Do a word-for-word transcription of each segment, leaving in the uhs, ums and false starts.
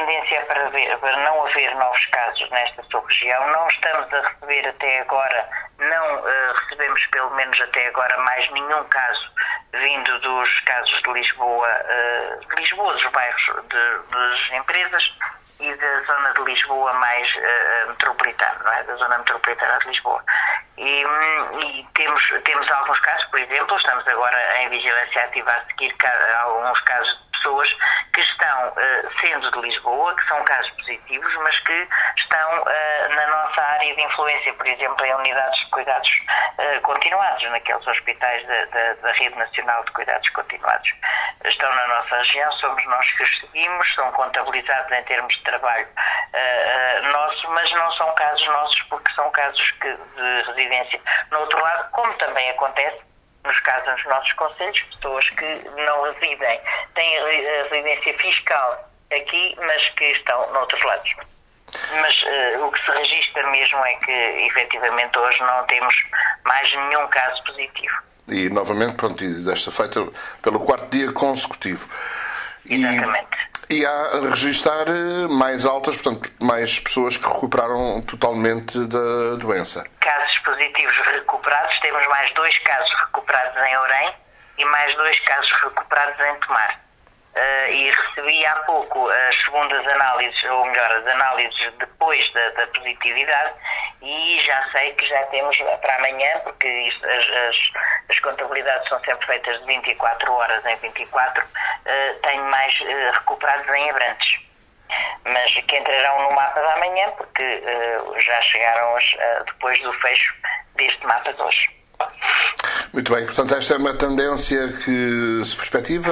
tendência é para, ver, para não haver novos casos nesta sub-região. Não estamos a receber até agora, não uh, recebemos pelo menos até agora mais nenhum caso vindo dos casos de Lisboa, uh, de Lisboa, dos bairros de, das empresas e da zona de Lisboa mais uh, metropolitana, não é? Da zona metropolitana de Lisboa. E, e temos, temos alguns casos, por exemplo, estamos agora em vigilância ativa a seguir alguns casos de pessoas que estão uh, sendo de Lisboa, que são casos positivos, mas que estão uh, na nossa área de influência, por exemplo, em unidades de cuidados uh, continuados, naqueles hospitais da, da, da Rede Nacional de Cuidados Continuados. Estão na nossa região, somos nós que os seguimos, são contabilizados em termos de trabalho uh, uh, nosso, mas não são casos nossos porque são casos que, de residência. No outro lado, como também acontece nos casos nos nossos concelhos, pessoas que não residem, têm a residência fiscal aqui, mas que estão noutros lados. Mas uh, o que se registra mesmo é que, efetivamente, hoje não temos mais nenhum caso positivo. E, novamente, pronto, desta feita pelo quarto dia consecutivo. E, Exatamente. E há a registrar mais altas, portanto, mais pessoas que recuperaram totalmente da doença. Casos positivos recuperados, temos mais dois casos recuperados em Orém e mais dois casos recuperados em Tomar. Uh, e recebi há pouco as segundas análises, ou melhor, as análises depois da, da positividade, e já sei que já temos para amanhã, porque isto, as, as, as contabilidades são sempre feitas de vinte e quatro horas em vinte e quatro, uh, tenho mais uh, recuperados em Abrantes. Mas que entrarão no mapa da manhã, porque uh, já chegaram as, uh, depois do fecho deste mapa de hoje. Muito bem, portanto esta é uma tendência que se perspectiva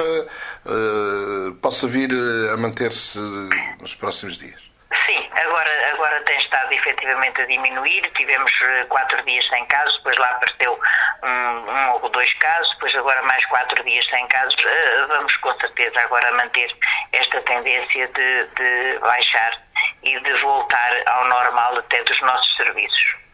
uh, possa vir a manter-se nos próximos dias. Sim, agora, agora tem estado efetivamente a diminuir. Tivemos quatro dias sem casos, depois lá apareceu um, um ou dois casos, depois agora mais quatro dias sem casos. Uh, vamos com certeza agora manter esta tendência de, de baixar e de voltar ao normal até dos nossos serviços.